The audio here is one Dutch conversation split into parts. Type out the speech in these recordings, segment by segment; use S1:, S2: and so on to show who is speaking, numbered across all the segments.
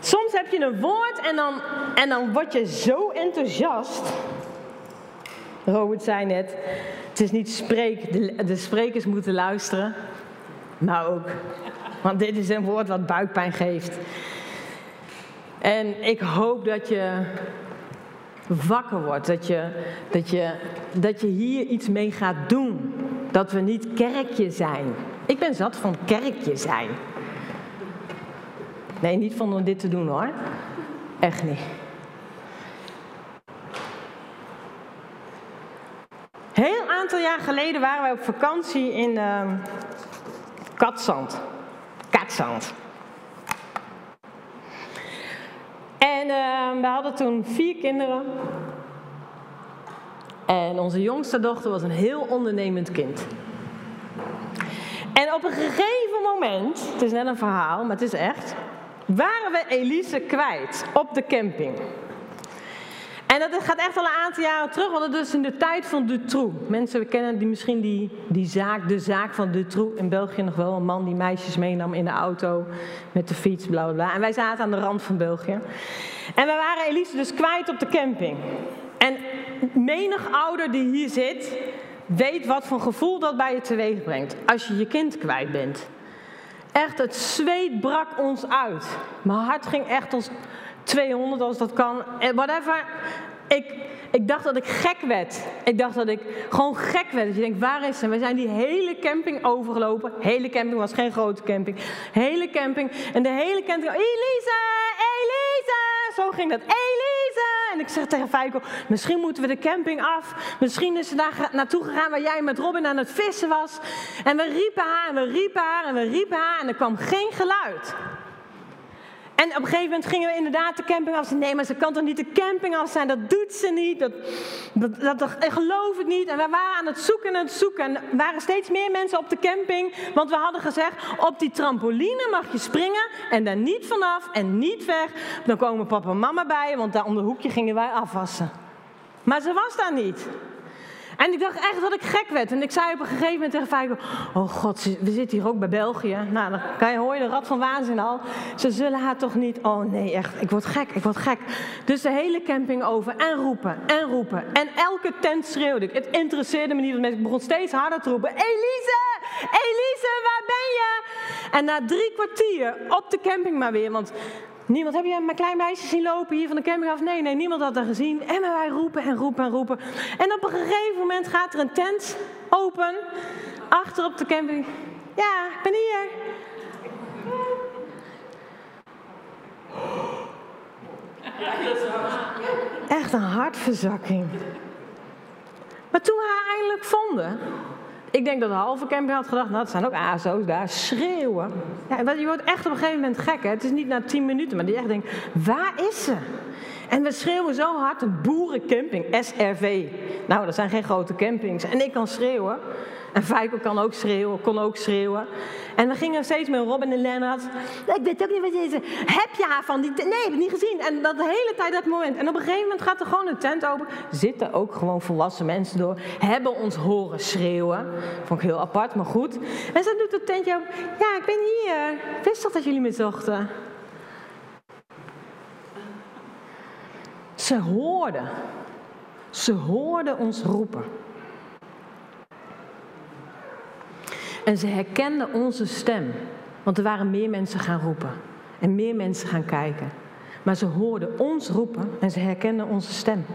S1: Soms heb je een woord en dan word je zo enthousiast. Robert zei net, het is niet spreek, de sprekers moeten luisteren. Maar ook, want dit is een woord wat buikpijn geeft. En ik hoop dat je wakker wordt, dat je hier iets mee gaat doen. Dat we niet kerkje zijn. Ik ben zat van kerkje zijn. Nee, niet van om dit te doen hoor. Echt niet. Heel aantal jaar geleden waren wij op vakantie in Katzand. En we hadden toen 4 kinderen. En onze jongste dochter was een heel ondernemend kind. En op een gegeven moment, het is net een verhaal, maar het is echt, waren we Elise kwijt op de camping. En dat gaat echt al een aantal jaren terug, want het is in de tijd van Dutroux. Mensen kennen misschien die zaak, de zaak van Dutroux in België nog wel. Een man die meisjes meenam in de auto met de fiets, bla bla bla. En wij zaten aan de rand van België. En we waren Elise dus kwijt op de camping. En menig ouder die hier zit, weet wat voor gevoel dat bij je teweeg brengt. Als je je kind kwijt bent. Echt, het zweet brak ons uit. Mijn hart ging echt als 200 als dat kan. Whatever. Ik dacht dat ik gek werd. Ik dacht dat ik gewoon gek werd. Dat je denkt, waar is ze? We zijn die hele camping overgelopen. Hele camping was geen grote camping. Hele camping. En de hele camping. Elise! Elise! Zo ging dat. Elise! En ik zeg tegen Feiko, misschien moeten we de camping af. Misschien is ze daar naartoe gegaan waar jij met Robin aan het vissen was. En we riepen haar en we riepen haar en we riepen haar. En er kwam geen geluid. En op een gegeven moment gingen we inderdaad de camping af. Nee, maar ze kan toch niet de camping af zijn? Dat doet ze niet. Ik geloof het niet. En we waren aan het zoeken en aan het zoeken. En er waren steeds meer mensen op de camping. Want we hadden gezegd, op die trampoline mag je springen. En daar niet vanaf en niet weg. Dan komen papa en mama bij. Want daar om de hoekje gingen wij afwassen. Maar ze was daar niet. En ik dacht echt dat ik gek werd. En ik zei op een gegeven moment tegen Feiko, oh god, we zitten hier ook bij België. Nou, dan hoor je de rad van waanzin al. Ze zullen haar toch niet... Oh nee, echt, ik word gek. Dus de hele camping over en roepen en roepen. En elke tent schreeuwde ik. Het interesseerde me niet, want ik begon steeds harder te roepen. Elise! Elise, waar ben je? En na 3 kwartier op de camping maar weer, want... Niemand, heb je mijn klein meisje zien lopen hier van de camping af? Nee, niemand had dat gezien. En wij roepen en roepen en roepen. En op een gegeven moment gaat er een tent open. Achter op de camping. Ja, ik ben hier. Echt een hartverzakking. Maar toen we haar eindelijk vonden... Ik denk dat de halve camping had gedacht, nou, het zijn ook ASO's daar, schreeuwen. Ja, je wordt echt op een gegeven moment gek, hè. Het is niet na 10 minuten, maar die echt denkt, waar is ze? En we schreeuwen zo hard, een boerencamping, SRV. Nou, dat zijn geen grote campings. En ik kan schreeuwen. En Feiko kon ook schreeuwen. En we gingen steeds met Robin en Lennart. Ik weet ook niet wat je zegt. Heb je haar van die tent? Nee, heb ik niet gezien. En dat de hele tijd dat moment. En op een gegeven moment gaat er gewoon een tent open. Zitten ook gewoon volwassen mensen door. Hebben ons horen schreeuwen. Vond ik heel apart, maar goed. En ze doet het tentje open. Ja, ik ben hier. Ik wist toch dat jullie me zochten? Ze hoorden ons roepen. En ze herkenden onze stem. Want er waren meer mensen gaan roepen. En meer mensen gaan kijken. Maar ze hoorden ons roepen en ze herkenden onze stem.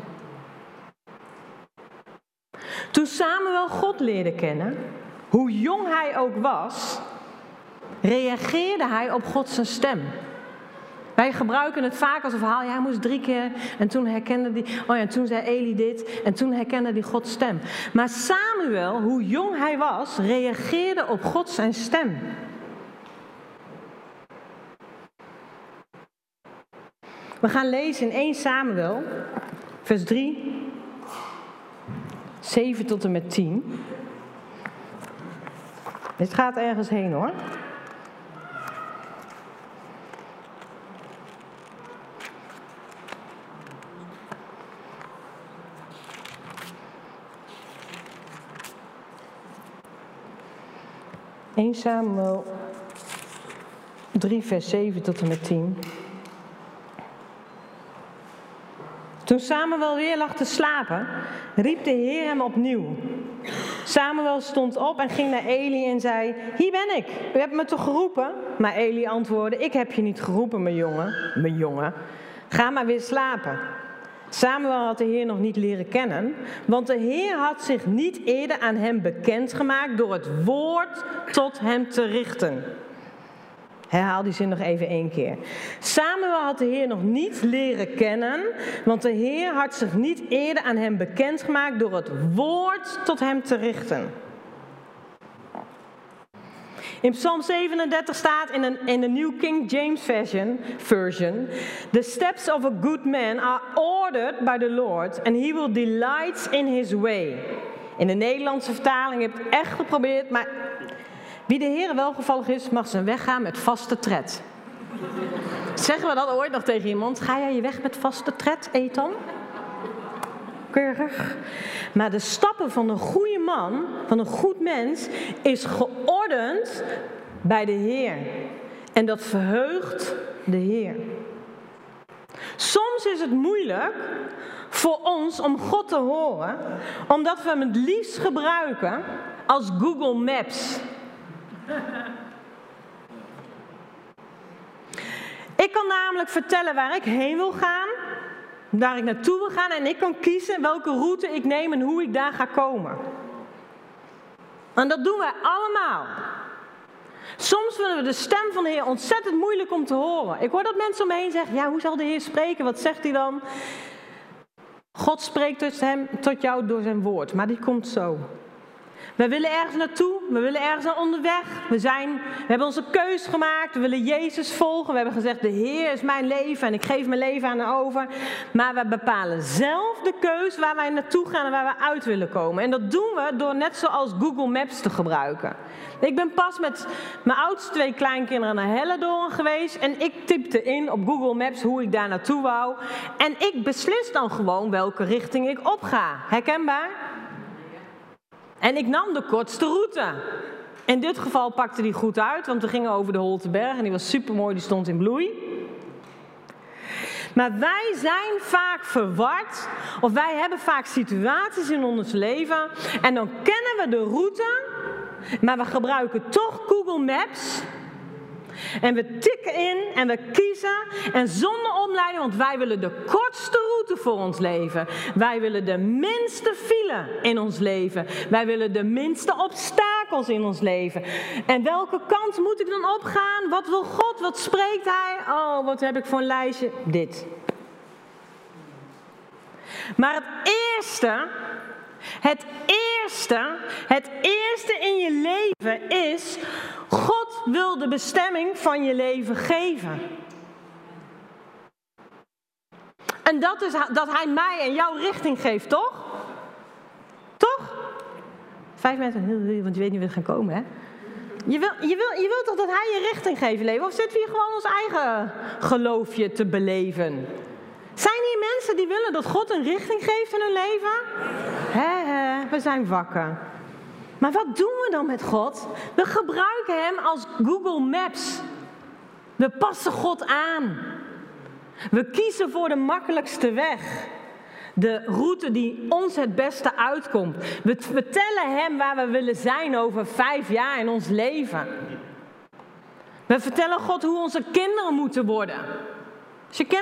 S1: Toen Samuel God leerde kennen, hoe jong hij ook was, reageerde hij op Gods stem. Wij gebruiken het vaak als een verhaal. Ja, hij moest 3 keer en toen herkende hij... Oh ja, toen zei Eli dit en toen herkende hij Gods stem. Maar Samuel, hoe jong hij was, reageerde op God zijn stem. We gaan lezen in 1 Samuel, vers 3, 7 tot en met 10. Dit gaat ergens heen hoor. (1 Samuel 3 vers 7 tot en met 10). Toen Samuel weer lag te slapen, riep de Heer hem opnieuw. Samuel stond op en ging naar Eli en zei, hier ben ik, u hebt me toch geroepen? Maar Eli antwoordde, ik heb je niet geroepen, mijn jongen. Ga maar weer slapen. Samuel had de Heer nog niet leren kennen, want de Heer had zich niet eerder aan hem bekendgemaakt door het woord tot hem te richten. Herhaal die zin nog even 1 keer. Samuel had de Heer nog niet leren kennen, want de Heer had zich niet eerder aan hem bekendgemaakt door het woord tot hem te richten. In Psalm 37 staat in de New King James Version, the steps of a good man are ordered by the Lord and he will delight in his way. In de Nederlandse vertaling heb ik het echt geprobeerd, maar wie de Heer welgevallig is, mag zijn weg gaan met vaste tred. Zeggen we dat ooit nog tegen iemand? Ga jij je weg met vaste tred, Ethan? Keurig. Maar de stappen van een goede man, van een goed mens, is geordend bij de Heer. En dat verheugt de Heer. Soms is het moeilijk voor ons om God te horen, omdat we hem het liefst gebruiken als Google Maps. Ik kan namelijk vertellen waar ik heen wil gaan, waar ik naartoe wil gaan en ik kan kiezen welke route ik neem en hoe ik daar ga komen. En dat doen wij allemaal. Soms vinden we de stem van de Heer ontzettend moeilijk om te horen. Ik hoor dat mensen om me heen zeggen, ja, hoe zal de Heer spreken? Wat zegt hij dan? God spreekt tot jou door zijn woord, maar die komt zo. We willen ergens naartoe, we willen ergens naar onderweg. We hebben onze keus gemaakt, we willen Jezus volgen. We hebben gezegd, de Heer is mijn leven en ik geef mijn leven aan hem over. Maar we bepalen zelf de keus waar wij naartoe gaan en waar we uit willen komen. En dat doen we door net zoals Google Maps te gebruiken. Ik ben pas met mijn oudste 2 kleinkinderen naar Hellendoorn geweest. En ik typte in op Google Maps hoe ik daar naartoe wou. En ik beslis dan gewoon welke richting ik op ga. Herkenbaar? En ik nam de kortste route. In dit geval pakte die goed uit, want we gingen over de Holteberg en die was supermooi, die stond in bloei. Maar wij zijn vaak verward, of wij hebben vaak situaties in ons leven en dan kennen we de route, maar we gebruiken toch Google Maps. En we tikken in en we kiezen en zonder omleiding, want wij willen de kortste route voor ons leven. Wij willen de minste file in ons leven. Wij willen de minste obstakels in ons leven. En welke kant moet ik dan opgaan? Wat wil God? Wat spreekt Hij? Oh, wat heb ik voor een lijstje? Dit. Maar het eerste in je leven is, God wil de bestemming van je leven geven. En dat is dat Hij mij en jou richting geeft, toch? Toch? 5 mensen, want je weet niet wie er gaan komen, hè? Je wilt toch dat Hij je richting geeft, leven? Of zitten we hier gewoon ons eigen geloofje te beleven? Zijn hier mensen die willen dat God een richting geeft in hun leven? We zijn wakker. Maar wat doen we dan met God? We gebruiken Hem als Google Maps. We passen God aan. We kiezen voor de makkelijkste weg. De route die ons het beste uitkomt. We vertellen Hem waar we willen zijn over 5 jaar in ons leven. We vertellen God hoe onze kinderen moeten worden. Als je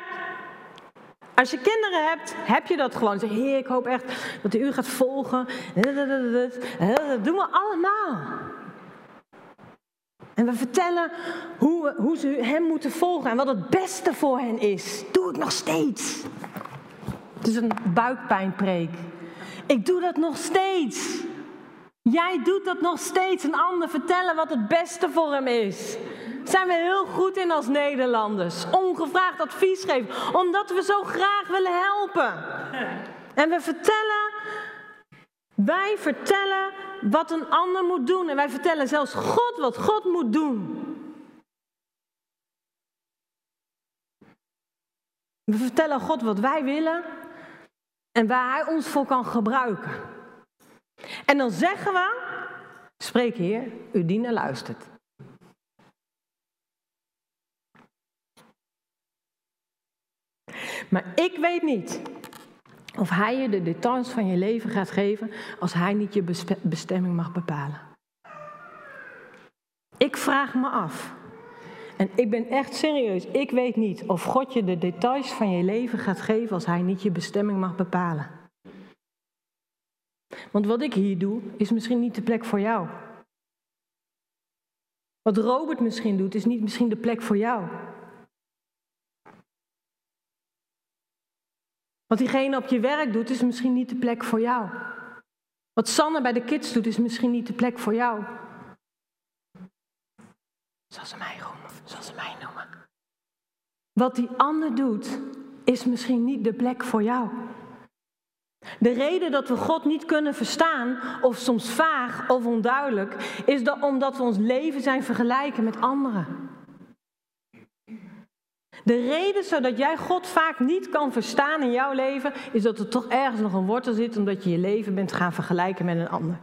S1: kinderen hebt, heb je dat gewoon. Zeg, Heer, ik hoop echt dat u gaat volgen. Dat doen we allemaal. En we vertellen hoe ze hem moeten volgen en wat het beste voor hen is. Doe ik nog steeds. Het is een buikpijnpreek. Ik doe dat nog steeds. Jij doet dat nog steeds. Een ander vertellen wat het beste voor hem is. Zijn we heel goed in als Nederlanders. Ongevraagd advies geven. Omdat we zo graag willen helpen. En wij vertellen wat een ander moet doen. En wij vertellen zelfs God wat God moet doen. We vertellen God wat wij willen. En waar Hij ons voor kan gebruiken. En dan zeggen we, spreek Heer, uw dienaar luistert. Maar ik weet niet of hij je de details van je leven gaat geven als hij niet je bestemming mag bepalen. Ik vraag me af. En ik ben echt serieus. Ik weet niet of God je de details van je leven gaat geven als hij niet je bestemming mag bepalen. Want wat ik hier doe, is misschien niet de plek voor jou. Wat Robert misschien doet, is niet misschien de plek voor jou. Wat diegene op je werk doet, is misschien niet de plek voor jou. Wat Sanne bij de kids doet, is misschien niet de plek voor jou. Zal ze mij noemen. Wat die ander doet, is misschien niet de plek voor jou. De reden dat we God niet kunnen verstaan, of soms vaag of onduidelijk, is omdat we ons leven zijn vergelijken met anderen. De reden zodat jij God vaak niet kan verstaan in jouw leven, is dat er toch ergens nog een wortel zit, omdat je je leven bent gaan vergelijken met een ander.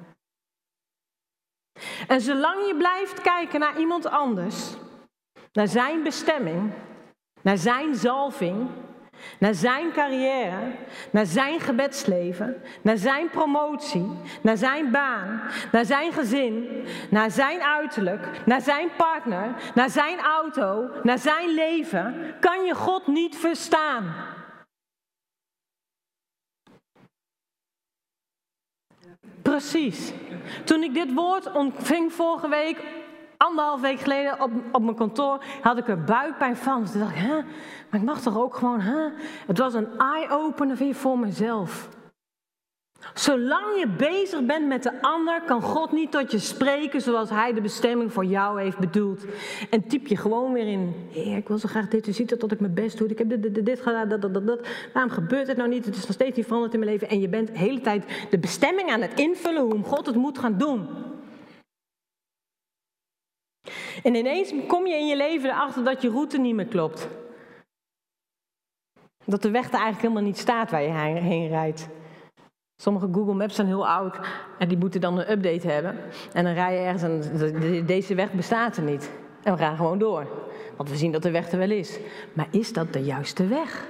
S1: En zolang je blijft kijken naar iemand anders, naar zijn bestemming, naar zijn zalving, naar zijn carrière, naar zijn gebedsleven, naar zijn promotie, naar zijn baan, naar zijn gezin, naar zijn uiterlijk, naar zijn partner, naar zijn auto, naar zijn leven, kan je God niet verstaan. Precies. Toen ik dit woord ontving vorige week, 1,5 week geleden op mijn kantoor, had ik er buikpijn van. Dus toen dacht ik, maar ik mag toch ook gewoon, Het was een eye-opener weer voor mezelf. Zolang je bezig bent met de ander, kan God niet tot je spreken zoals hij de bestemming voor jou heeft bedoeld. En typ je gewoon weer in, Heer, ik wil zo graag dit, u ziet dat ik mijn best doe, ik heb dit gedaan, dat. Waarom gebeurt het nou niet? Het is nog steeds niet veranderd in mijn leven. En je bent de hele tijd de bestemming aan het invullen hoe God het moet gaan doen. En ineens kom je in je leven erachter dat je route niet meer klopt. Dat de weg er eigenlijk helemaal niet staat waar je heen rijdt. Sommige Google Maps zijn heel oud en die moeten dan een update hebben. En dan rij je ergens en deze weg bestaat er niet. En we gaan gewoon door. Want we zien dat de weg er wel is. Maar is dat de juiste weg?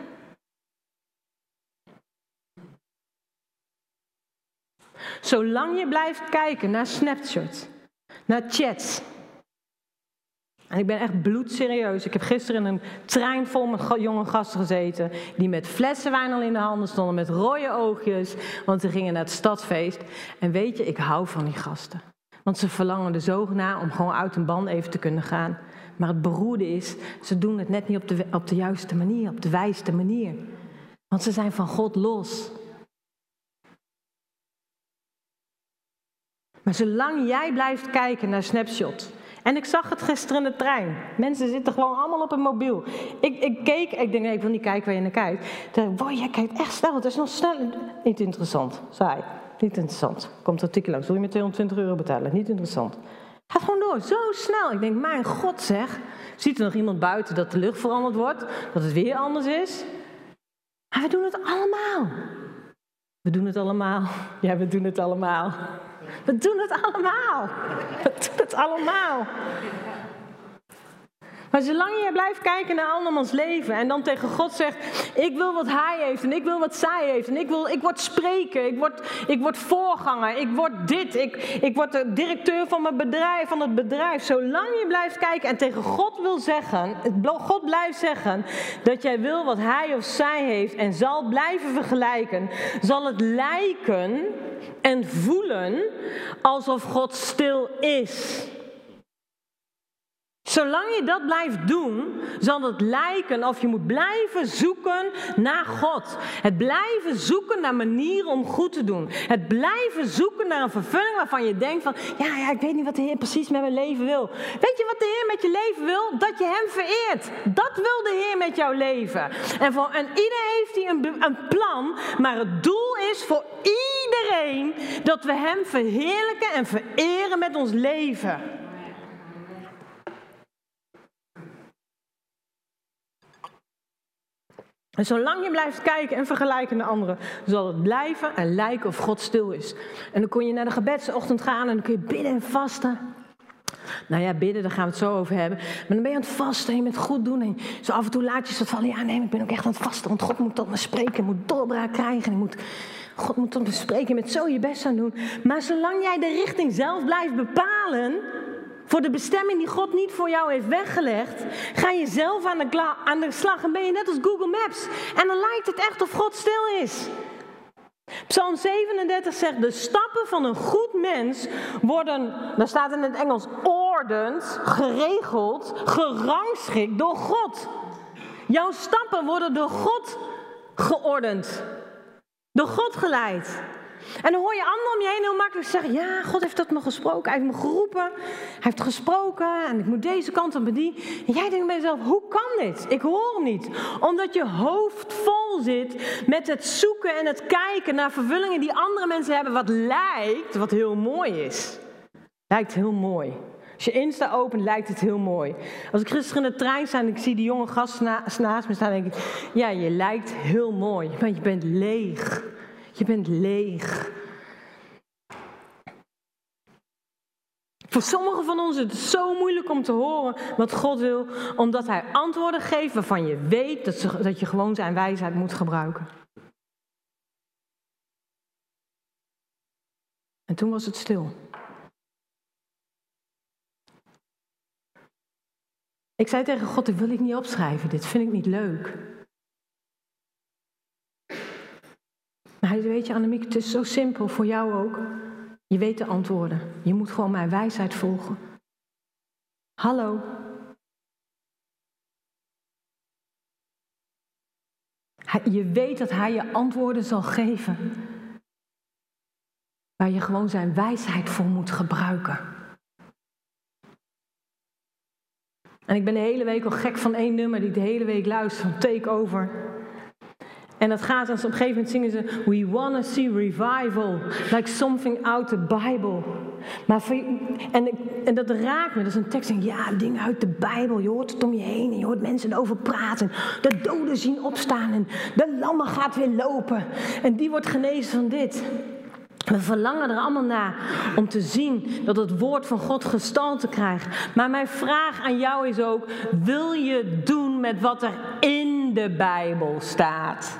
S1: Zolang je blijft kijken naar snapshots, naar chats. En ik ben echt bloedserieus. Ik heb gisteren in een trein vol met jonge gasten gezeten, die met flessen wijn al in de handen stonden, met rode oogjes, want ze gingen naar het stadsfeest. En weet je, ik hou van die gasten. Want ze verlangen er zo naar om gewoon uit een band even te kunnen gaan. Maar het beroerde is, ze doen het net niet op de juiste manier, op de wijste manier. Want ze zijn van God los. Maar zolang jij blijft kijken naar snapshots. En ik zag het gisteren in de trein. Mensen zitten gewoon allemaal op een mobiel. Ik keek, ik denk, nee, ik wil niet kijken waar je naar kijkt. Ik dacht, wow, jij kijkt echt snel, het is nog snel. Niet interessant, saai. Niet interessant. Komt het artikel langs, wil je me €220 betalen? Niet interessant. Gaat gewoon door, zo snel. Ik denk, mijn God zeg. Ziet er nog iemand buiten dat de lucht veranderd wordt? Dat het weer anders is? Maar we doen het allemaal. We doen het allemaal. Ja, we doen het allemaal. We doen het allemaal. We doen het allemaal. Maar zolang je blijft kijken naar andermans leven en dan tegen God zegt, ik wil wat hij heeft en ik wil wat zij heeft en ik word spreker, ik word voorganger, ik word dit, ik word de directeur van mijn bedrijf, van het bedrijf. Zolang je blijft kijken en tegen God wil zeggen, God blijft zeggen dat jij wil wat hij of zij heeft en zal blijven vergelijken, zal het lijken en voelen alsof God stil is. Zolang je dat blijft doen, zal het lijken of je moet blijven zoeken naar God. Het blijven zoeken naar manieren om goed te doen. Het blijven zoeken naar een vervulling waarvan je denkt van, ja, ik weet niet wat de Heer precies met mijn leven wil. Weet je wat de Heer met je leven wil? Dat je hem vereert. Dat wil de Heer met jouw leven. En ieder heeft hij een plan, maar het doel is voor iedereen dat we hem verheerlijken en vereren met ons leven. En zolang je blijft kijken en vergelijken naar anderen, zal het blijven en lijken of God stil is. En dan kun je naar de gebedsochtend gaan en dan kun je bidden en vasten. Nou ja, bidden, daar gaan we het zo over hebben. Maar dan ben je aan het vasten en je bent goed doen. En zo af en toe laat je ze vallen. Ja, nee, ik ben ook echt aan het vasten. Want God moet tot me spreken. Je moet doorbraak krijgen. God moet tot me spreken. Je bent zo je best aan doen. Maar zolang jij de richting zelf blijft bepalen, voor de bestemming die God niet voor jou heeft weggelegd, ga je zelf aan de slag en ben je net als Google Maps. En dan lijkt het echt of God stil is. Psalm 37 zegt, de stappen van een goed mens worden, daar staat in het Engels, ordered, geregeld, gerangschikt door God. Jouw stappen worden door God geordend. Door God geleid. En dan hoor je anderen om je heen heel makkelijk zeggen, ja, God heeft tot me gesproken, hij heeft me geroepen, hij heeft gesproken en ik moet deze kant op bedienen. En jij denkt bij jezelf, hoe kan dit? Ik hoor hem niet. Omdat je hoofd vol zit met het zoeken en het kijken naar vervullingen die andere mensen hebben, wat heel mooi is. Lijkt heel mooi. Als je Insta opent, lijkt het heel mooi. Als ik gisteren in de trein sta en ik zie die jonge gast naast me staan, denk ik, ja, je lijkt heel mooi, maar je bent leeg. Je bent leeg. Voor sommigen van ons is het zo moeilijk om te horen wat God wil, omdat hij antwoorden geeft waarvan je weet dat je gewoon zijn wijsheid moet gebruiken. En toen was het stil. Ik zei tegen God, dit wil ik niet opschrijven, dit vind ik niet leuk. Maar hij zei, weet je Annemiek, het is zo simpel voor jou ook. Je weet de antwoorden. Je moet gewoon mijn wijsheid volgen. Hallo. Je weet dat hij je antwoorden zal geven. Waar je gewoon zijn wijsheid voor moet gebruiken. En ik ben de hele week al gek van één nummer die ik de hele week luister, van Take Over. En dat gaat, als op een gegeven moment zingen ze, we wanna see revival, like something out the Bible. Maar en dat raakt me, dat is een tekst, ja, dingen uit de Bijbel, je hoort het om je heen en je hoort mensen erover praten. De doden zien opstaan en de lammen gaat weer lopen en die wordt genezen van dit. We verlangen er allemaal naar om te zien dat het woord van God gestalte krijgt. Maar mijn vraag aan jou is ook, wil je doen met wat er in de Bijbel staat?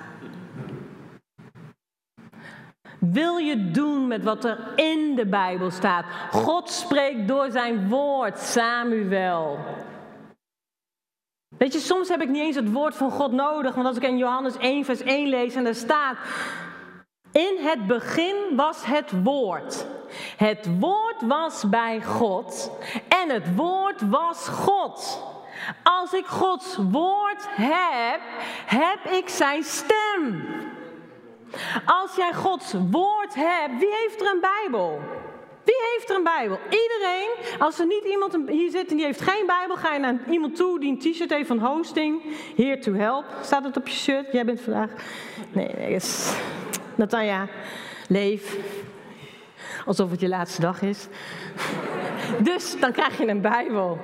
S1: Wil je doen met wat er in de Bijbel staat? God spreekt door zijn woord, Samuel. Weet je, soms heb ik niet eens het woord van God nodig. Want als ik in Johannes 1 vers 1 lees en daar staat, in het begin was het woord. Het woord was bij God en het woord was God. Als ik Gods woord heb, heb ik zijn stem. Als jij Gods woord hebt, wie heeft er een Bijbel? Wie heeft er een Bijbel? Iedereen. Als er niet iemand hier zit en die heeft geen Bijbel, ga je naar iemand toe die een t-shirt heeft van Hosting. Here to help. Staat het op je shirt? Jij bent vandaag... Nee, is... Natanja, leef. Alsof het je laatste dag is. Dus dan krijg je een Bijbel.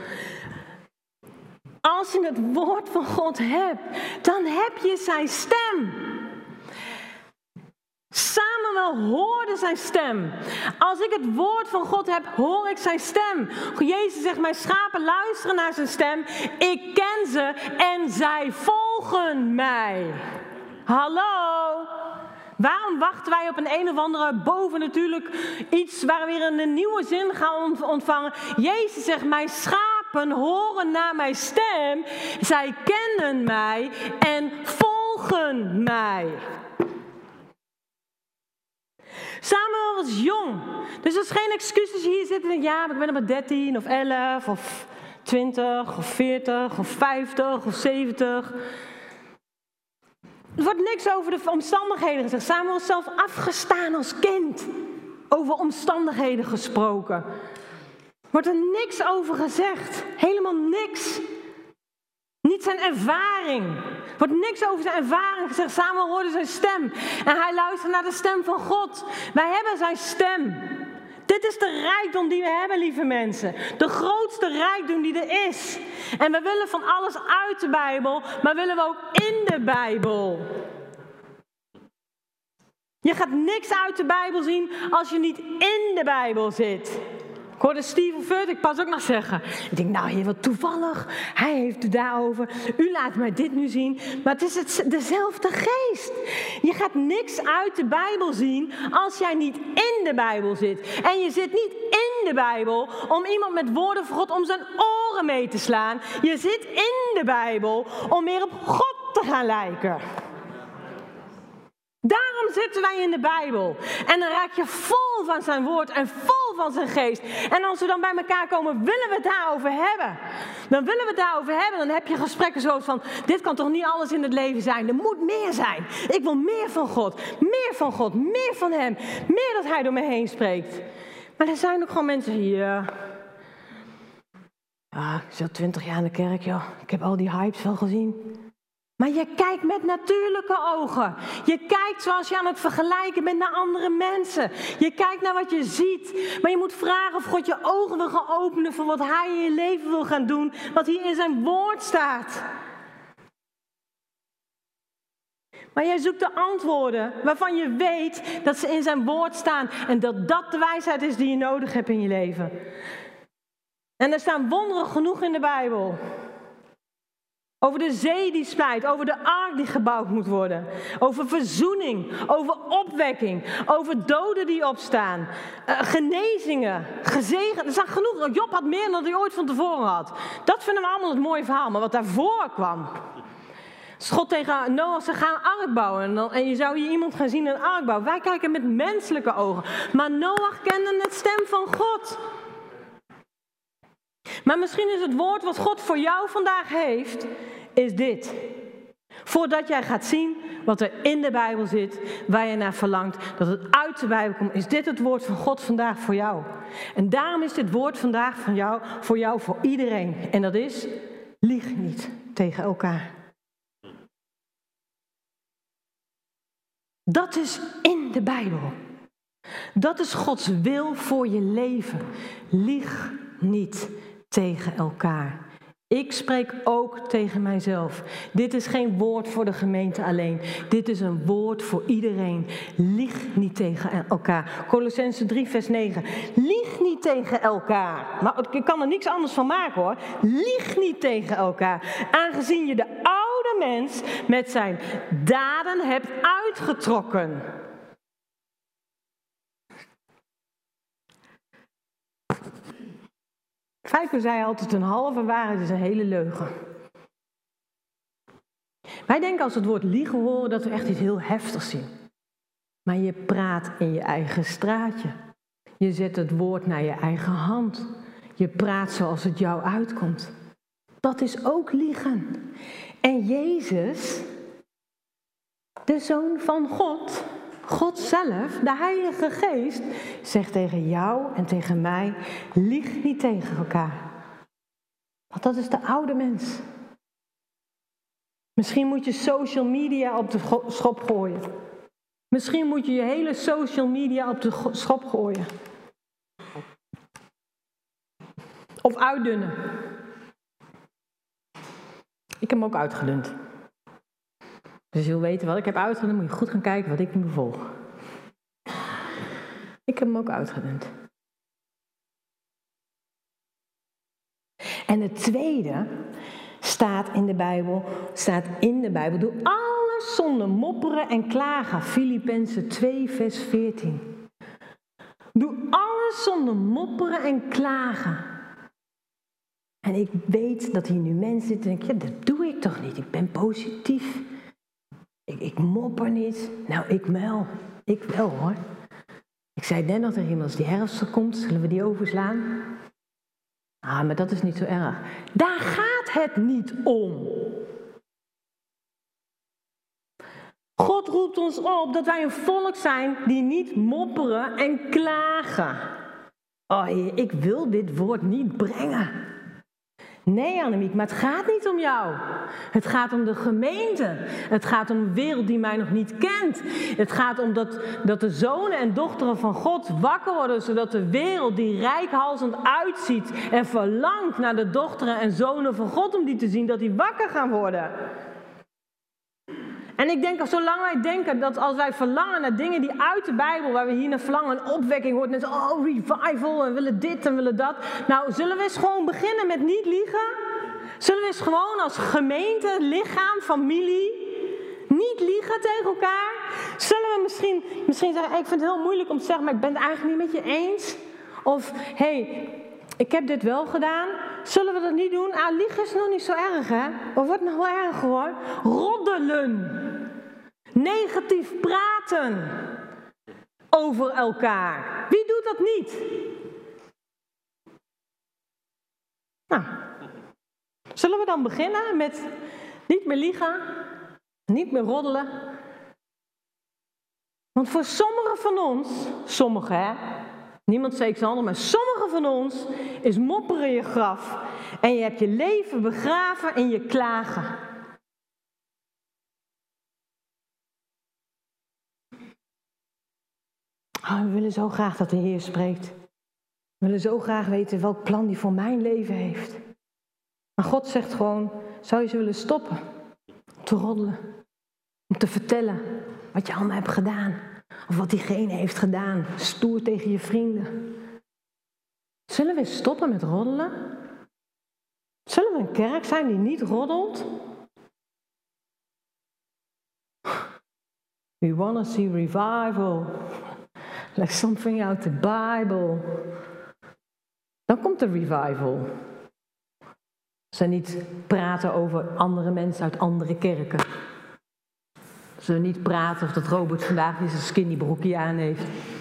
S1: Als je het woord van God hebt, dan heb je zijn stem. Samuel hoorde zijn stem. Als ik het woord van God heb, hoor ik zijn stem. Jezus zegt, mijn schapen luisteren naar zijn stem. Ik ken ze en zij volgen mij. Hallo? Waarom wachten wij op een of andere bovennatuurlijk iets waar we weer een nieuwe zin gaan ontvangen? Jezus zegt, mijn schapen horen naar mijn stem. Zij kennen mij en volgen mij. Samuel was jong. Dus dat is geen excuus als je hier zit en denkt, ja, maar ik ben maar 13 of 11 of 20 of 40 of 50 of 70. Er wordt niks over de omstandigheden gezegd. Samuel is zelf afgestaan als kind. Over omstandigheden gesproken. Wordt er niks over gezegd. Helemaal niks. Niet zijn ervaring. Er wordt niks over zijn ervaring gezegd. Samuel hoorde zijn stem. En hij luisterde naar de stem van God. Wij hebben zijn stem. Dit is de rijkdom die we hebben, lieve mensen. De grootste rijkdom die er is. En we willen van alles uit de Bijbel, maar willen we ook in de Bijbel. Je gaat niks uit de Bijbel zien als je niet in de Bijbel zit. Ik hoorde Steven Furtick pas ook nog zeggen. Ik denk, nou, Heer, wat toevallig. Hij heeft het daarover. U laat mij dit nu zien. Maar het is dezelfde geest. Je gaat niks uit de Bijbel zien als jij niet in de Bijbel zit. En je zit niet in de Bijbel om iemand met woorden van God om zijn oren mee te slaan. Je zit in de Bijbel om meer op God te gaan lijken. Daarom zitten wij in de Bijbel. En dan raak je vol van zijn woord en vol van zijn geest. En als we dan bij elkaar komen, willen we het daarover hebben. Dan willen we het daarover hebben. Dan heb je gesprekken zoals van, dit kan toch niet alles in het leven zijn. Er moet meer zijn. Ik wil meer van God. Meer van God. Meer van hem. Meer dat hij door me heen spreekt. Maar er zijn ook gewoon mensen die... ik zit 20 jaar in de kerk, joh. Ik heb al die hypes wel gezien. Maar je kijkt met natuurlijke ogen. Je kijkt zoals je aan het vergelijken bent naar andere mensen. Je kijkt naar wat je ziet. Maar je moet vragen of God je ogen wil gaan openen voor wat hij in je leven wil gaan doen. Wat hier in zijn woord staat. Maar jij zoekt de antwoorden waarvan je weet dat ze in zijn woord staan. En dat dat de wijsheid is die je nodig hebt in je leven. En er staan wonderen genoeg in de Bijbel. Over de zee die splijt, over de ark die gebouwd moet worden. Over verzoening, over opwekking, over doden die opstaan. Genezingen, gezegend. Er staat genoeg. Job had meer dan hij ooit van tevoren had. Dat vinden we allemaal het mooie verhaal. Maar wat daarvoor kwam. Als God tegen Noach zei, ga een ark bouwen. En je zou hier iemand gaan zien een ark bouwen. Wij kijken met menselijke ogen. Maar Noach kende het stem van God. Maar misschien is het woord wat God voor jou vandaag heeft, is dit. Voordat jij gaat zien wat er in de Bijbel zit, waar je naar verlangt, dat het uit de Bijbel komt, is dit het woord van God vandaag voor jou. En daarom is dit woord vandaag van jou, voor iedereen. En dat is, lieg niet tegen elkaar. Dat is in de Bijbel. Dat is Gods wil voor je leven. Lieg niet tegen elkaar. Ik spreek ook tegen mijzelf. Dit is geen woord voor de gemeente alleen. Dit is een woord voor iedereen. Lieg niet tegen elkaar. Kolossenzen 3 vers 9. Lieg niet tegen elkaar. Maar ik kan er niks anders van maken hoor. Lieg niet tegen elkaar. Aangezien je de oude mens met zijn daden hebt uitgetrokken. Feiko zei altijd een halve waarheid is een hele leugen. Wij denken als we het woord liegen horen dat we echt iets heel heftigs zien. Maar je praat in je eigen straatje. Je zet het woord naar je eigen hand. Je praat zoals het jou uitkomt. Dat is ook liegen. En Jezus, de Zoon van God, God zelf, de Heilige Geest, zegt tegen jou en tegen mij, lieg niet tegen elkaar. Want dat is de oude mens. Misschien moet je social media op de schop gooien. Misschien moet je je hele social media op de schop gooien. Of uitdunnen. Ik heb hem ook uitgedund. Dus je wil weten wat ik heb uitgedund, moet je goed gaan kijken wat ik nu bevolg. Ik heb hem ook uitgedund. En het tweede staat in de Bijbel. Doe alles zonder mopperen en klagen. Filippenzen 2 vers 14. Doe alles zonder mopperen en klagen. En ik weet dat hier nu mensen zitten en denken, ja, dat doe ik toch niet. Ik ben positief. Ik mopper niet. Nou, ik wel. Ik wel hoor. Ik zei net nog tegen iemand, als die herfst er komt, zullen we die overslaan? Ah, maar dat is niet zo erg. Daar gaat het niet om. God roept ons op dat wij een volk zijn die niet mopperen en klagen. Oh Heer, ik wil dit woord niet brengen. Nee Annemiek, maar het gaat niet om jou. Het gaat om de gemeente. Het gaat om een wereld die mij nog niet kent. Het gaat om dat de zonen en dochteren van God wakker worden, zodat de wereld die reikhalzend uitziet en verlangt naar de dochteren en zonen van God om die te zien, dat die wakker gaan worden. En ik denk, zolang wij denken dat als wij verlangen naar dingen die uit de Bijbel, waar we hier naar verlangen, een opwekking wordt, net revival en willen dit en willen dat. Nou, zullen we eens gewoon beginnen met niet liegen? Zullen we eens gewoon als gemeente, lichaam, familie, niet liegen tegen elkaar? Zullen we misschien zeggen, ik vind het heel moeilijk om te zeggen, maar ik ben het eigenlijk niet met je eens. Of, ik heb dit wel gedaan. Zullen we dat niet doen? Liegen is nog niet zo erg, hè? Of wordt nog wel erger, hoor. Roddelen. Negatief praten over elkaar. Wie doet dat niet? Nou, zullen we dan beginnen met niet meer liegen, niet meer roddelen? Want voor sommigen van ons, hè? Niemand steekt zijn handen, maar sommigen van ons is mopperen je graf. En je hebt je leven begraven in je klagen. We willen zo graag dat de Heer spreekt. We willen zo graag weten welk plan hij voor mijn leven heeft. Maar God zegt gewoon, zou je ze willen stoppen? Om te roddelen. Om te vertellen wat je allemaal hebt gedaan. Of wat diegene heeft gedaan. Stoer tegen je vrienden. Zullen we stoppen met roddelen? Zullen we een kerk zijn die niet roddelt? We want to see revival. Like something out the Bible. Dan komt de revival. Ze niet praten over andere mensen uit andere kerken. Ze niet praten of dat Robert vandaag weer zijn skinny broekje aan heeft.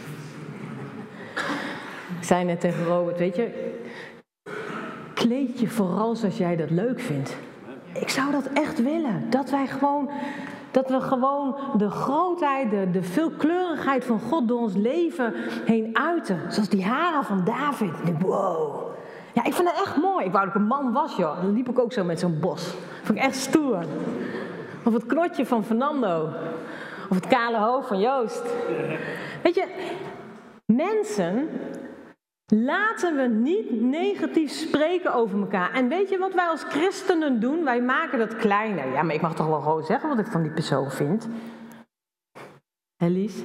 S1: Ik zei net tegen Robert, weet je, kleed je vooral zoals jij dat leuk vindt. Ik zou dat echt willen. Dat we gewoon de grootheid, de veelkleurigheid van God door ons leven heen uiten. Zoals die haren van David. Wow. Ja, ik vind dat echt mooi. Ik wou dat ik een man was, joh. Dan liep ik ook zo met zo'n bos. Vond ik echt stoer. Of het knotje van Fernando. Of het kale hoofd van Joost. Weet je, mensen, laten we niet negatief spreken over elkaar. En weet je wat wij als christenen doen? Wij maken dat kleiner. Ja, maar ik mag toch wel gewoon zeggen wat ik van die persoon vind. Hè, Lies?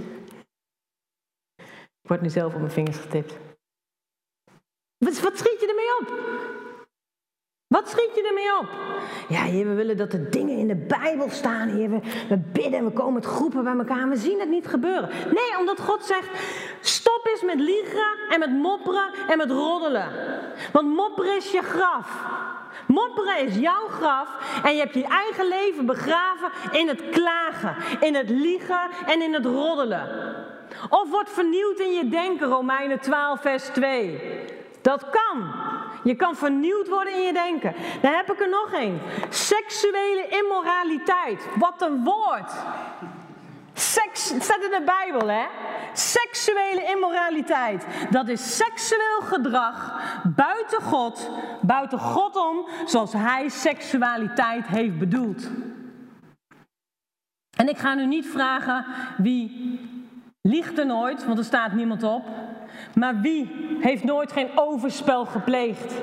S1: Ik word nu zelf op mijn vingers getipt. Wat schiet je ermee op? Wat schiet je ermee op? Ja, Heer, we willen dat er dingen in de Bijbel staan, Heer. We bidden en we komen met groepen bij elkaar en we zien het niet gebeuren. Nee, omdat God zegt, stop eens met liegen en met mopperen en met roddelen. Want mopperen is je graf. Mopperen is jouw graf en je hebt je eigen leven begraven in het klagen, in het liegen en in het roddelen. Of wordt vernieuwd in je denken, Romeinen 12 vers 2. Dat kan. Je kan vernieuwd worden in je denken. Dan heb ik er nog één. Seksuele immoraliteit. Wat een woord. Seks, het staat in de Bijbel, hè? Seksuele immoraliteit. Dat is seksueel gedrag buiten God om, zoals hij seksualiteit heeft bedoeld. En ik ga nu niet vragen wie liegt er nooit, want er staat niemand op. Maar wie heeft nooit geen overspel gepleegd?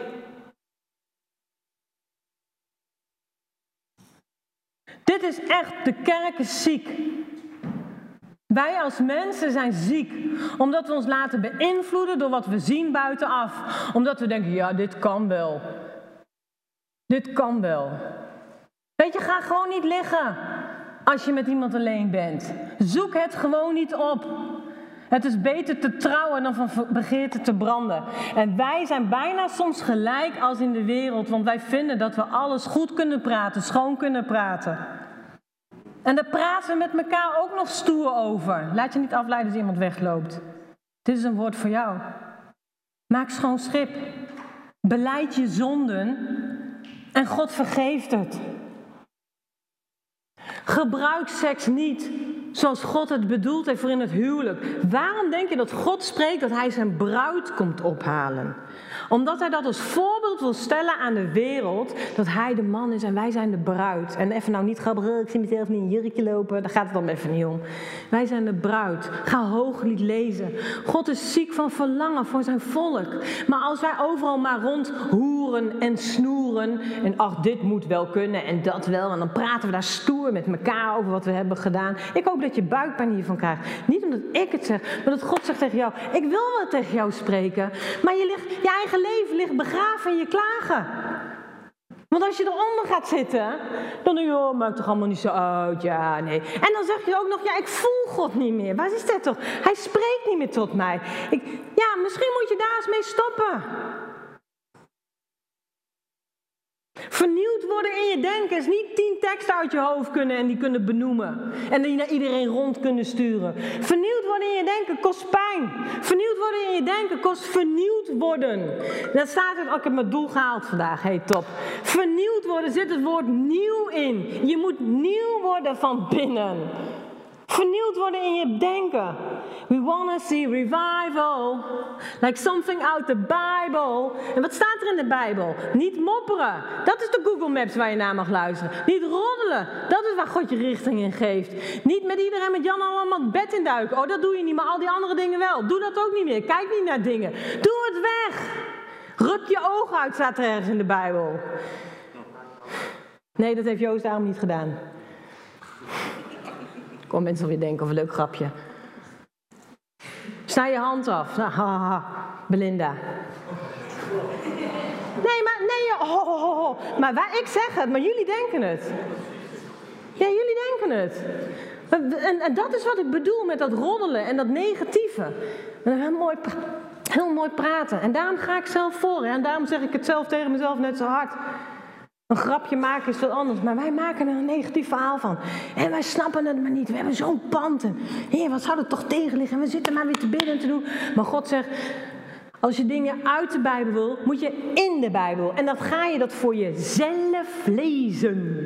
S1: Dit is echt, de kerk is ziek. Wij als mensen zijn ziek, omdat we ons laten beïnvloeden door wat we zien buitenaf. Omdat we denken, ja, dit kan wel. Dit kan wel. Weet je, ga gewoon niet liggen als je met iemand alleen bent. Zoek het gewoon niet op. Het is beter te trouwen dan van begeerte te branden. En wij zijn bijna soms gelijk als in de wereld, want wij vinden dat we alles goed kunnen praten, schoon kunnen praten. En daar praten we met elkaar ook nog stoer over. Laat je niet afleiden als iemand wegloopt. Dit is een woord voor jou. Maak schoon schip. Belijd je zonden en God vergeeft het. Gebruik seks niet zoals God het bedoeld heeft voor in het huwelijk. Waarom denk je dat God spreekt dat hij zijn bruid komt ophalen? Omdat hij dat als voorbeeld wil stellen aan de wereld, dat hij de man is en wij zijn de bruid. En even nou niet grappig, ik zie mezelf niet in een jurkje lopen, daar gaat het dan even niet om. Wij zijn de bruid. Ga Hooglied lezen. God is ziek van verlangen voor zijn volk. Maar als wij overal maar rondhoeren en snoeren en ach, dit moet wel kunnen en dat wel. En dan praten we daar stoer met elkaar over wat we hebben gedaan. Ik hoop dat je buikpijn hiervan krijgt. Niet omdat ik het zeg, maar dat God zegt tegen jou, ik wil wel tegen jou spreken, maar je eigen leven ligt begraven in je klagen. Want als je eronder gaat zitten, dan denk je, oh, maakt toch allemaal niet zo uit, ja, nee. En dan zeg je ook nog, ja, ik voel God niet meer. Waar is dat toch? Hij spreekt niet meer tot mij. Misschien moet je daar eens mee stoppen. Vernieuwd worden in je denken is niet 10 teksten uit je hoofd kunnen en die kunnen benoemen. En die naar iedereen rond kunnen sturen. Vernieuwd worden in je denken kost pijn. Vernieuwd worden in je denken kost vernieuwd worden. Dat staat er, ik heb mijn doel gehaald vandaag, hey top. Vernieuwd worden zit het woord nieuw in. Je moet nieuw worden van binnen. Vernieuwd worden in je denken. We want to see revival. Like something out the Bible. En wat staat er in de Bijbel? Niet mopperen. Dat is de Google Maps waar je naar mag luisteren. Niet roddelen. Dat is waar God je richting in geeft. Niet met iedereen met Jan allemaal het bed induiken. Oh, dat doe je niet, maar al die andere dingen wel. Doe dat ook niet meer. Kijk niet naar dingen. Doe het weg. Ruk je ogen uit, staat er ergens in de Bijbel. Nee, dat heeft Joost daarom niet gedaan. Kom mensen alweer denken of een leuk grapje. Snij je hand af. Nou, haha, Belinda. Maar ik zeg het, maar jullie denken het. Ja, jullie denken het. En dat is wat ik bedoel met dat roddelen en dat negatieve. Heel mooi praten. En daarom ga ik zelf voor. En daarom zeg ik het zelf tegen mezelf net zo hard. Een grapje maken is wat anders, maar wij maken er een negatief verhaal van. En wij snappen het maar niet. We hebben zo'n pand. En, Heer, wat zou er toch tegen liggen? En we zitten maar weer te bidden en te doen. Maar God zegt, als je dingen uit de Bijbel wil, moet je in de Bijbel. En dan ga je dat voor jezelf lezen.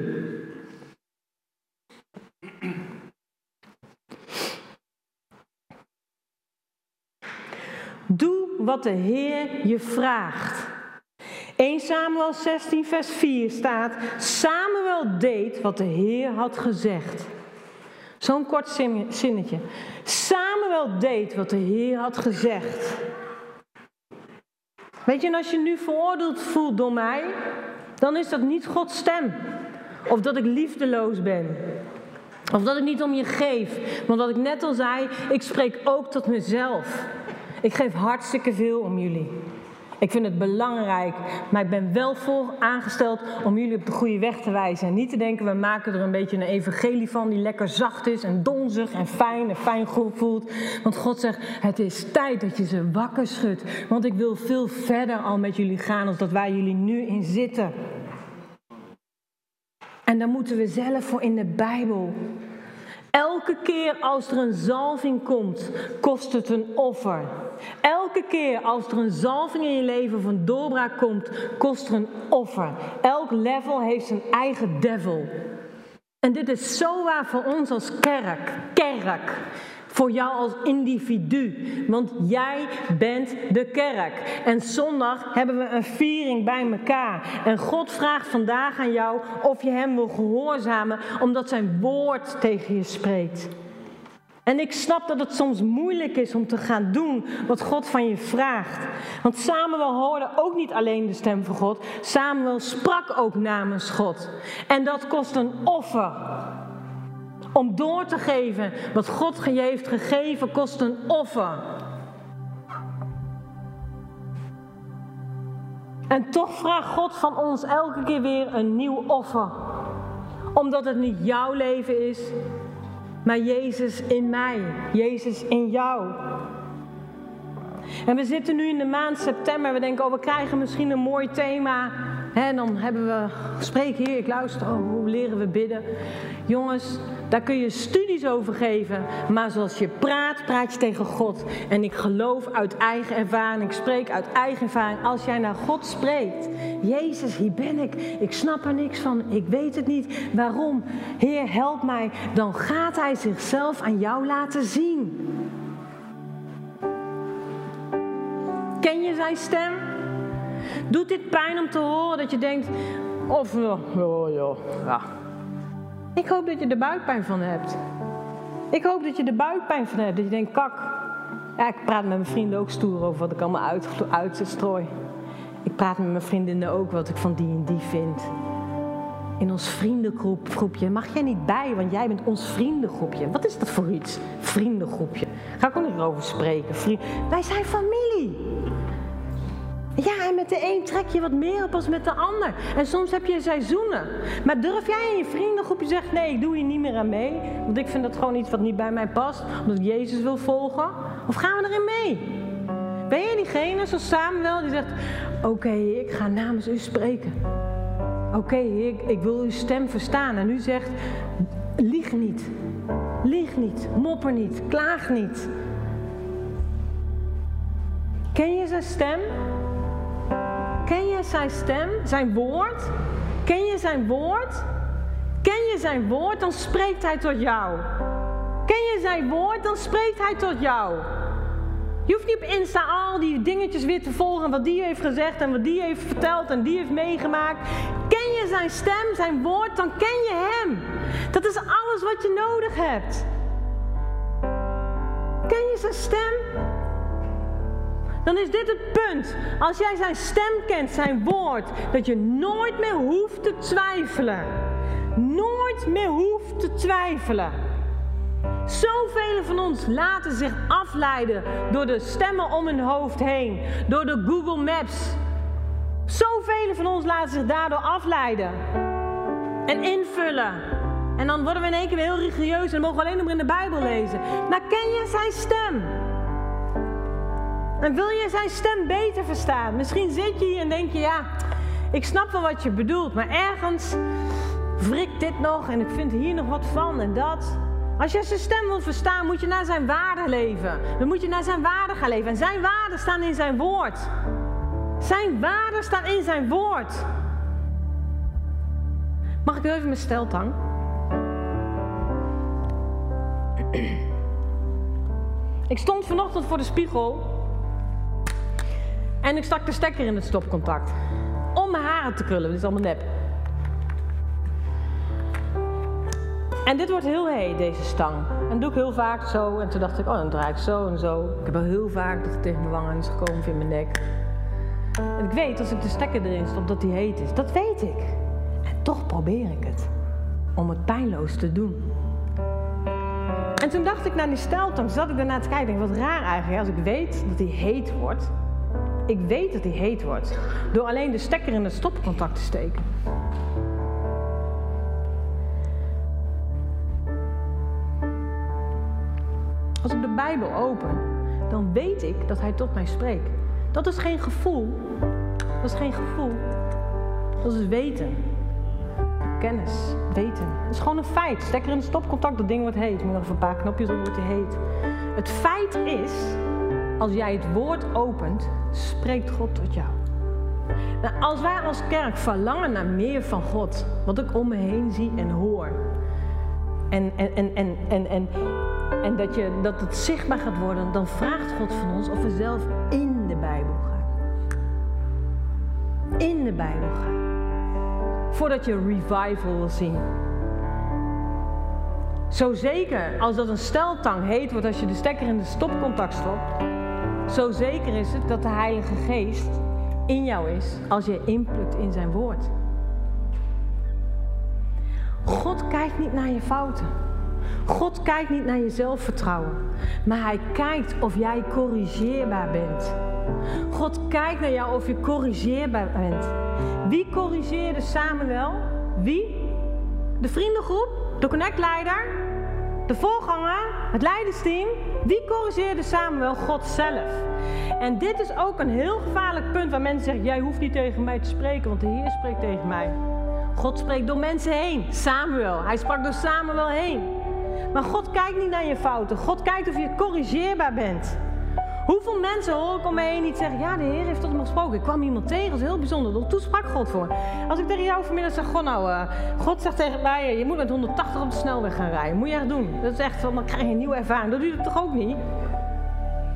S1: Doe wat de Heer je vraagt. 1 Samuel 16 vers 4 staat, Samuel deed wat de Heer had gezegd. Zo'n kort zinnetje. Samuel deed wat de Heer had gezegd. Weet je, en als je nu veroordeeld voelt door mij, dan is dat niet Gods stem. Of dat ik liefdeloos ben. Of dat ik niet om je geef. Want wat ik net al zei, ik spreek ook tot mezelf. Ik geef hartstikke veel om jullie. Ik vind het belangrijk, maar ik ben wel voor aangesteld om jullie op de goede weg te wijzen. En niet te denken, we maken er een beetje een evangelie van die lekker zacht is en donzig en fijn voelt. Want God zegt, het is tijd dat je ze wakker schudt. Want ik wil veel verder al met jullie gaan dan dat waar jullie nu in zitten. En daar moeten we zelf voor in de Bijbel. Elke keer als er een zalving komt, kost het een offer. Elke keer als er een zalving in je leven of een doorbraak komt, kost er een offer. Elk level heeft zijn eigen devil. En dit is zo waar voor ons als kerk. Voor jou als individu. Want jij bent de kerk. En zondag hebben we een viering bij elkaar. En God vraagt vandaag aan jou of je hem wil gehoorzamen. Omdat zijn woord tegen je spreekt. En ik snap dat het soms moeilijk is om te gaan doen wat God van je vraagt. Want Samuel hoorde ook niet alleen de stem van God. Samuel sprak ook namens God. En dat kost een offer. Om door te geven wat God je heeft gegeven kost een offer. En toch vraagt God van ons elke keer weer een nieuw offer. Omdat het niet jouw leven is, maar Jezus in mij. Jezus in jou. En we zitten nu in de maand september. We denken, we krijgen misschien een mooi thema. En dan hebben we gesprek, Heer, ik luister. Hoe leren we bidden? Jongens, daar kun je studies over geven. Maar zoals je praat, praat je tegen God. En ik geloof uit eigen ervaring. Ik spreek uit eigen ervaring. Als jij naar God spreekt. Jezus, hier ben ik. Ik snap er niks van. Ik weet het niet. Waarom? Heer, help mij. Dan gaat hij zichzelf aan jou laten zien. Ken je zijn stem? Doet dit pijn om te horen dat je denkt, of ja. Ik hoop dat je er buikpijn van hebt. Ik hoop dat je er buikpijn van hebt, dat je denkt, kak. Ja, ik praat met mijn vrienden ook stoer over wat ik allemaal uitstrooi. Ik praat met mijn vriendinnen ook wat ik van die en die vind. In ons vriendengroepje mag jij niet bij, want jij bent ons vriendengroepje. Wat is dat voor iets? Vriendengroepje. Ga ik ook niet over spreken. Wij zijn familie. Ja, en met de een trek je wat meer op als met de ander. En soms heb je seizoenen. Maar durf jij in je vriendengroepje te zeggen, nee, ik doe hier niet meer aan mee. Want ik vind dat gewoon iets wat niet bij mij past. Omdat ik Jezus wil volgen. Of gaan we erin mee? Ben jij diegene, zoals Samuel, die zegt, oké, ik ga namens u spreken. Oké, ik wil uw stem verstaan. En u zegt, lieg niet. Lieg niet, mopper niet, klaag niet. Ken je zijn stem? Ken je zijn stem, zijn woord? Ken je zijn woord? Ken je zijn woord, dan spreekt hij tot jou. Ken je zijn woord, dan spreekt hij tot jou. Je hoeft niet op Insta al die dingetjes weer te volgen, wat die heeft gezegd en wat die heeft verteld en die heeft meegemaakt. Ken je zijn stem, zijn woord, dan ken je hem. Dat is alles wat je nodig hebt. Ken je zijn stem? Dan is dit het punt. Als jij zijn stem kent, zijn woord, dat je nooit meer hoeft te twijfelen. Nooit meer hoeft te twijfelen. Zoveel van ons laten zich afleiden door de stemmen om hun hoofd heen. Door de Google Maps. Zoveel van ons laten zich daardoor afleiden. En invullen. En dan worden we in één keer weer heel religieus en mogen we alleen nog maar in de Bijbel lezen. Maar ken je zijn stem? En wil je zijn stem beter verstaan? Misschien zit je hier en denk je, ja, ik snap wel wat je bedoelt. Maar ergens wrikt dit nog en ik vind hier nog wat van en dat. Als je zijn stem wil verstaan, moet je naar zijn waarden leven. Dan moet je naar zijn waarden gaan leven. En zijn waarden staan in zijn woord. Zijn waarden staan in zijn woord. Mag ik even mijn steltang? Ik stond vanochtend voor de spiegel. En ik stak de stekker in het stopcontact. Om mijn haren te krullen, dit is allemaal nep. En dit wordt heel heet, deze stang. En dat doe ik heel vaak zo. En toen dacht ik, oh, dan draai ik zo en zo. Ik heb al heel vaak dat het tegen mijn wangen is gekomen of in mijn nek. En ik weet, als ik de stekker erin stop, dat die heet is. Dat weet ik. En toch probeer ik het. Om het pijnloos te doen. En toen dacht ik naar die steltang, zat ik daarna te kijken. Ik denk, wat raar eigenlijk, als ik weet dat die heet wordt. Ik weet dat die heet wordt. Door alleen de stekker in het stopcontact te steken. Als ik de Bijbel open, dan weet ik dat hij tot mij spreekt. Dat is geen gevoel. Dat is geen gevoel. Dat is weten. Kennis. Weten. Het is gewoon een feit. Stekker in het stopcontact, dat ding wordt heet. Je moet nog even een paar knopjes doen, wordt hij heet. Het feit is, als jij het woord opent, spreekt God tot jou. Nou, als wij als kerk verlangen naar meer van God, wat ik om me heen zie en hoor. En dat het zichtbaar gaat worden, dan vraagt God van ons of we zelf in de Bijbel gaan. In de Bijbel gaan. Voordat je revival wil zien. Zo zeker als dat een steltang heet wordt als je de stekker in de stopcontact stopt. Zo zeker is het dat de Heilige Geest in jou is als je inplukt in zijn woord. God kijkt niet naar je fouten. God kijkt niet naar je zelfvertrouwen. Maar hij kijkt of jij corrigeerbaar bent. God kijkt naar jou of je corrigeerbaar bent. Wie corrigeerde Samuel? Wie? De vriendengroep? De connectleider? De voorganger? Het leidersteam? Wie corrigeerde Samuel? God zelf. En dit is ook een heel gevaarlijk punt waar mensen zeggen, jij hoeft niet tegen mij te spreken, want de Heer spreekt tegen mij. God spreekt door mensen heen. Samuel, hij sprak door Samuel heen. Maar God kijkt niet naar je fouten. God kijkt of je corrigeerbaar bent. Hoeveel mensen hoor ik om me heen niet zeggen, ja, de Heer heeft tot me gesproken. Ik kwam iemand tegen, dat is heel bijzonder. Toen sprak God voor. Als ik tegen jou vanmiddag zeg, God zegt tegen mij, je moet met 180 op de snelweg gaan rijden. Moet je echt doen. Dat is echt, dan krijg je een nieuwe ervaring. Dat doe je toch ook niet?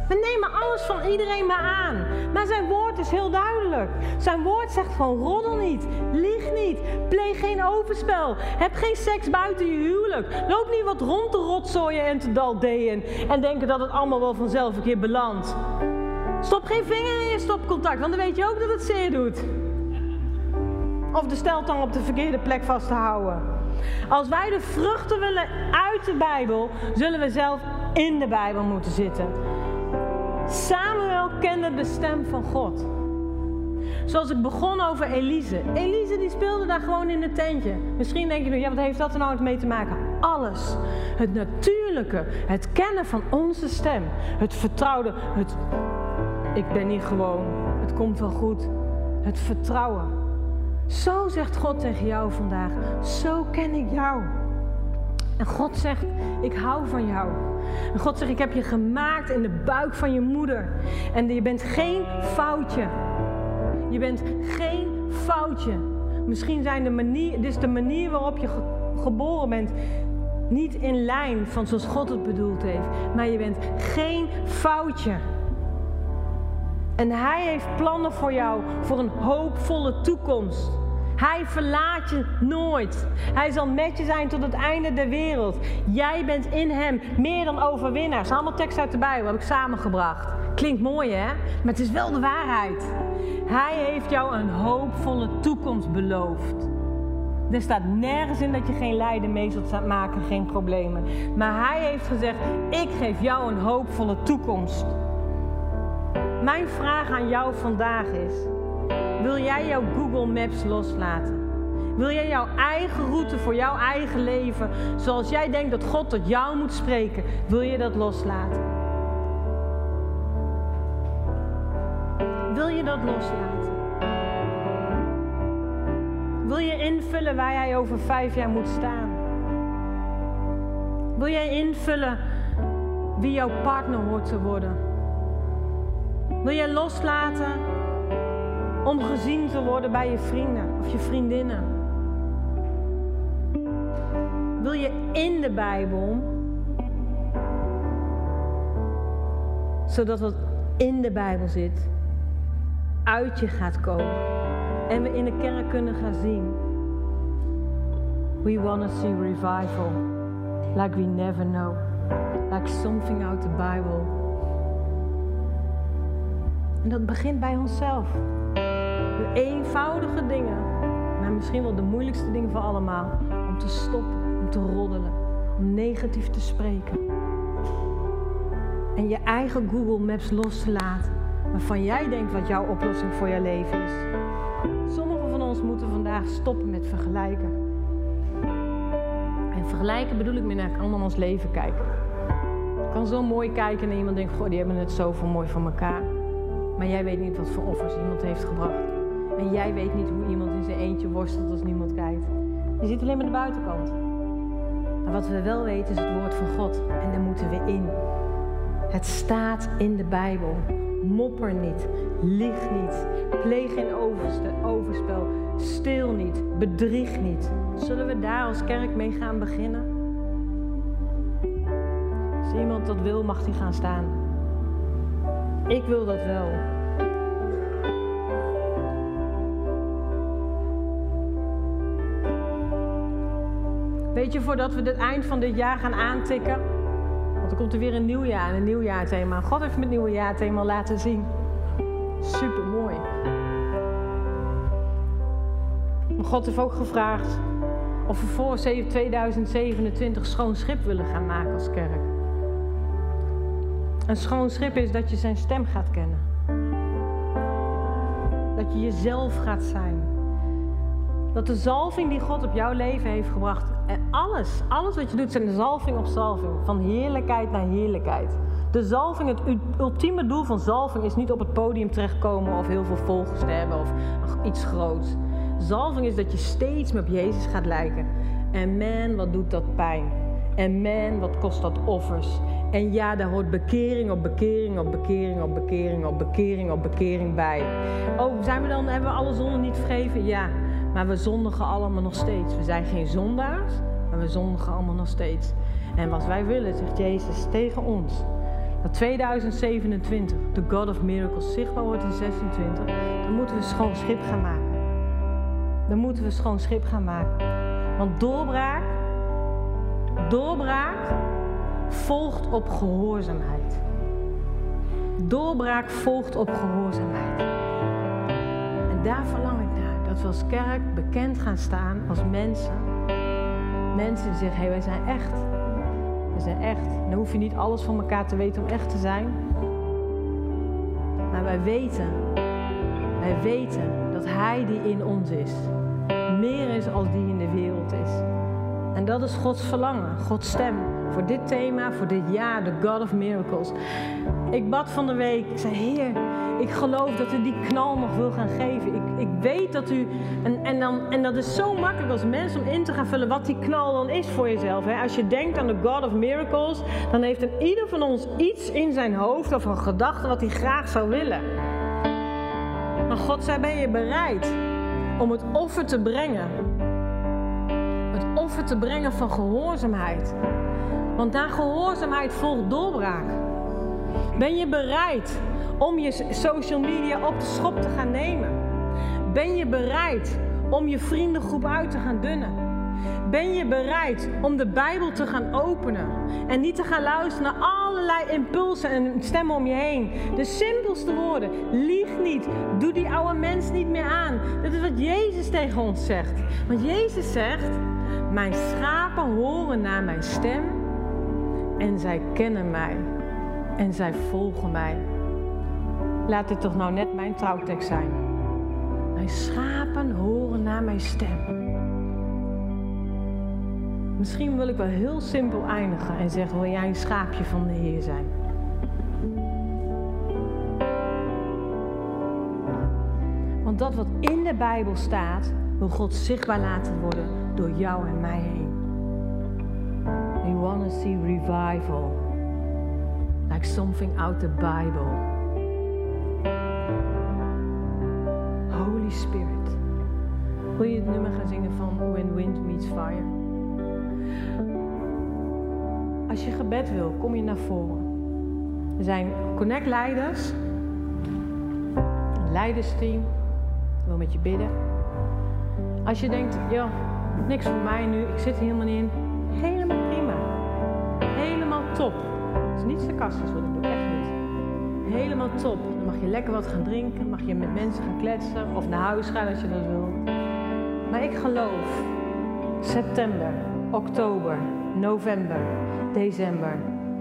S1: We nemen alles van iedereen maar aan. Maar zijn woord is heel duidelijk. Zijn woord zegt gewoon, roddel niet, lieg niet, pleeg geen overspel, heb geen seks buiten je huwelijk. Loop niet wat rond te rotzooien en te daldeën en denken dat het allemaal wel vanzelf een keer belandt. Stop geen vinger in je stopcontact, want dan weet je ook dat het zeer doet. Of de steltang op de verkeerde plek vast te houden. Als wij de vruchten willen uit de Bijbel, zullen we zelf in de Bijbel moeten zitten. Samuel kende de stem van God. Zoals ik begon over Elise. Elise die speelde daar gewoon in het tentje. Misschien denk je nu, ja, wat heeft dat er nou mee te maken? Alles. Het natuurlijke. Het kennen van onze stem. Het vertrouwde. Het ik ben niet gewoon. Het komt wel goed. Het vertrouwen. Zo zegt God tegen jou vandaag. Zo ken ik jou. En God zegt, ik hou van jou. En God zegt, ik heb je gemaakt in de buik van je moeder. En je bent geen foutje. Je bent geen foutje. Misschien zijn de manier waarop je geboren bent niet in lijn van zoals God het bedoeld heeft. Maar je bent geen foutje. En Hij heeft plannen voor jou, voor een hoopvolle toekomst. Hij verlaat je nooit. Hij zal met je zijn tot het einde der wereld. Jij bent in Hem meer dan overwinnaars. Allemaal tekst uit de Bijbel heb ik samengebracht. Klinkt mooi, hè? Maar het is wel de waarheid. Hij heeft jou een hoopvolle toekomst beloofd. Er staat nergens in dat je geen lijden mee zult maken, geen problemen. Maar Hij heeft gezegd, ik geef jou een hoopvolle toekomst. Mijn vraag aan jou vandaag is, wil jij jouw Google Maps loslaten? Wil jij jouw eigen route voor jouw eigen leven, zoals jij denkt dat God tot jou moet spreken, wil je dat loslaten? Wil je dat loslaten? Wil je invullen waar jij over 5 jaar moet staan? Wil jij invullen wie jouw partner hoort te worden? Wil jij loslaten om gezien te worden bij je vrienden of je vriendinnen? Wil je in de Bijbel, zodat wat in de Bijbel zit, uit je gaat komen en we in de kerk kunnen gaan zien? We want to see revival, like we never know, like something out the Bible. En dat begint bij onszelf. De eenvoudige dingen, maar misschien wel de moeilijkste dingen van allemaal. Om te stoppen, om te roddelen, om negatief te spreken. En je eigen Google Maps los te laten, waarvan jij denkt wat jouw oplossing voor je leven is. Sommigen van ons moeten vandaag stoppen met vergelijken. En vergelijken bedoel ik meer naar allemaal ons leven kijken. Je kan zo mooi kijken en iemand denkt, goh, die hebben het zoveel mooi voor elkaar. Maar jij weet niet wat voor offers iemand heeft gebracht. En jij weet niet hoe iemand in zijn eentje worstelt als niemand kijkt. Je ziet alleen maar de buitenkant. Maar wat we wel weten is het woord van God. En daar moeten we in. Het staat in de Bijbel. Mopper niet. Lieg niet. Pleeg geen overspel. Steel niet. Bedrieg niet. Zullen we daar als kerk mee gaan beginnen? Als iemand dat wil, mag hij gaan staan. Ik wil dat wel. Weet je, voordat we het eind van dit jaar gaan aantikken, want er komt er weer een nieuw jaar en een nieuwjaarthema. God heeft me het nieuwjaarthema laten zien. Super mooi. Maar God heeft ook gevraagd of we voor 2027 schoon schip willen gaan maken als kerk. Een schoon schip is dat je zijn stem gaat kennen. Dat je jezelf gaat zijn. Dat de zalving die God op jouw leven heeft gebracht. En alles wat je doet zijn zalving op zalving. Van heerlijkheid naar heerlijkheid. De zalving, het ultieme doel van zalving is niet op het podium terechtkomen of heel veel volgers te hebben of iets groots. Zalving is dat je steeds meer op Jezus gaat lijken. En man, wat doet dat pijn. En man, wat kost dat offers. En ja, daar hoort bekering op bekering op bekering op bekering op bekering op bekering bij. Oh, hebben we alle zonden niet vergeven? Ja, maar we zondigen allemaal nog steeds. We zijn geen zondaars, maar we zondigen allemaal nog steeds. En wat wij willen, zegt Jezus tegen ons, dat 2027 de God of Miracles zichtbaar wordt in 26, dan moeten we schoon schip gaan maken. Dan moeten we schoon schip gaan maken. Want doorbraak volgt op gehoorzaamheid. Doorbraak volgt op gehoorzaamheid. En daar verlang ik naar. Dat we als kerk bekend gaan staan als mensen. Mensen die zeggen, wij zijn echt. We zijn echt. Dan hoef je niet alles van elkaar te weten om echt te zijn. Maar wij weten dat Hij die in ons is, meer is als die in de wereld is. En dat is Gods verlangen, Gods stem. Voor dit thema, voor dit jaar, de God of Miracles. Ik bad van de week, ik zei, Heer, ik geloof dat u die knal nog wil gaan geven. Ik weet dat u, en dat is zo makkelijk als mens om in te gaan vullen wat die knal dan is voor jezelf. Hè? Als je denkt aan de God of Miracles, dan heeft een ieder van ons iets in zijn hoofd of een gedachte wat hij graag zou willen. Maar God zei, ben je bereid om het offer te brengen? Het offer te brengen van gehoorzaamheid. Want na gehoorzaamheid volgt doorbraak. Ben je bereid om je social media op de schop te gaan nemen? Ben je bereid om je vriendengroep uit te gaan dunnen? Ben je bereid om de Bijbel te gaan openen? En niet te gaan luisteren naar allerlei impulsen en stemmen om je heen. De simpelste woorden. Lieg niet. Doe die oude mens niet meer aan. Dat is wat Jezus tegen ons zegt. Want Jezus zegt, mijn schapen horen naar mijn stem. En zij kennen mij. En zij volgen mij. Laat dit toch nou net mijn trouwtekst zijn. Mijn schapen horen naar mijn stem. Misschien wil ik wel heel simpel eindigen en zeggen, wil jij een schaapje van de Heer zijn? Want dat wat in de Bijbel staat, wil God zichtbaar laten worden door jou en mij heen. We want to see revival. Like something out the Bible. Holy Spirit. Wil je het nummer gaan zingen van When Wind Meets Fire? Als je gebed wil, kom je naar voren. Er zijn Connect-leiders. Een leidersteam. Ik wil met je bidden. Als je denkt, ja, niks voor mij nu, ik zit er helemaal niet in. Helemaal prima. Helemaal top. Het is niet sarcastisch wat ik doe, echt niet. Helemaal top. Dan mag je lekker wat gaan drinken, mag je met mensen gaan kletsen of naar huis gaan als je dat wil. Maar ik geloof, september, oktober, november, december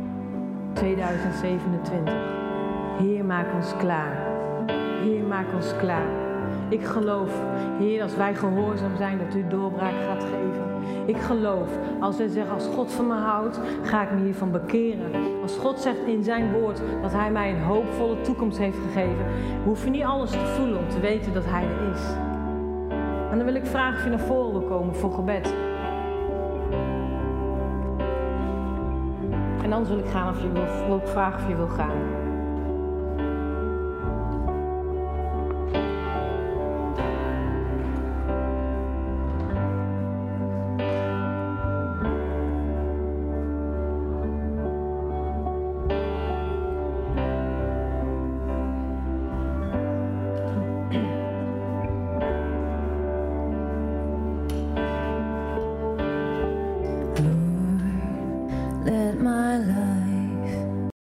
S1: 2027. Heer, maak ons klaar. Heer, maak ons klaar. Ik geloof, Heer, als wij gehoorzaam zijn, dat u doorbraak gaat geven. Ik geloof, als wij zeggen, als God van me houdt, ga ik me hiervan bekeren. Als God zegt in zijn woord dat hij mij een hoopvolle toekomst heeft gegeven, hoef je niet alles te voelen om te weten dat hij er is. En dan wil ik vragen of je naar voren wil komen voor gebed. En anders wil ik vragen of je wil gaan.